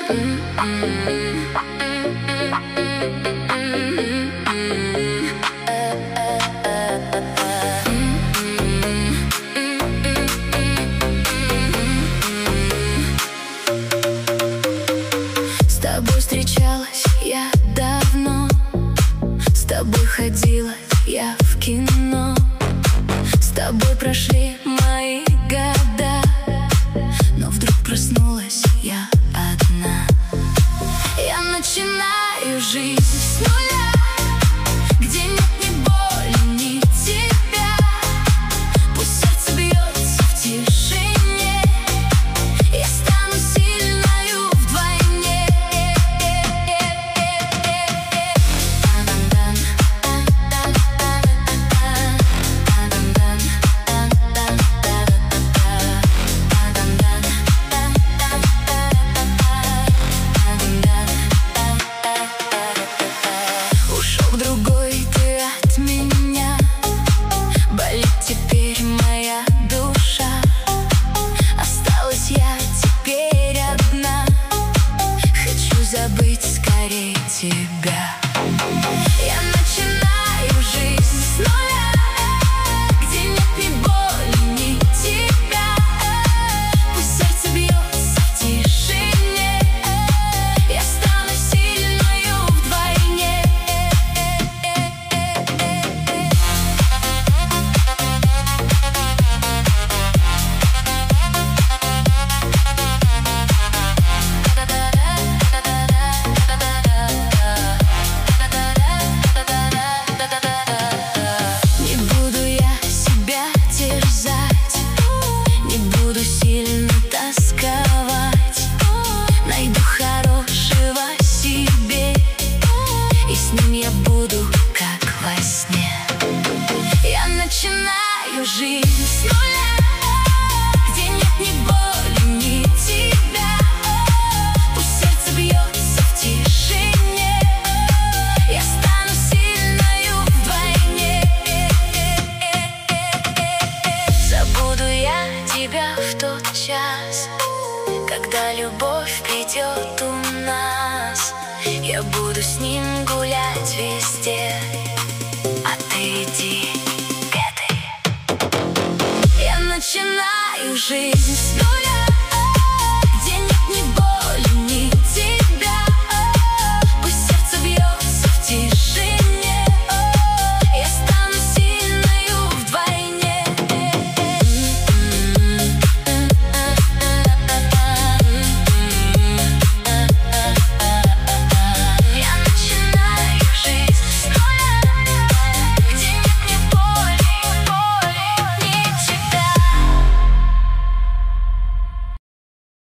С тобой встречалась я давно, с тобой ходила я в кино, с тобой прошли мои года, но вдруг проснулась я одна. Я начинаю жизнь с нуля, где нет ни боли, ни тебя. Пусть сердце бьется в тишине, я стану сильною вдвойне. Ушел в другой ты от меня, болит теперь моя душа. Осталась я теперь одна, хочу забыть скорее тебя. Я начинаю жизнь с нуля, где нет ни боли, ни тебя. Пусть сердце бьется в тишине, я стану сильною вдвойне. Не буду я себя терзать, не буду сильно тосковать. Найду хорошего себе, и с ним я буду как во сне. Я начинаю жизнь с нуля, где нет ни боли, ни тебя. Пусть сердце бьется в тишине, я стану сильною вдвойне. Забуду я тебя в тот час, когда любовь придет у нас. Я буду с ним гулять везде, а ты иди к этой. Я начинаю жизнь с нуля.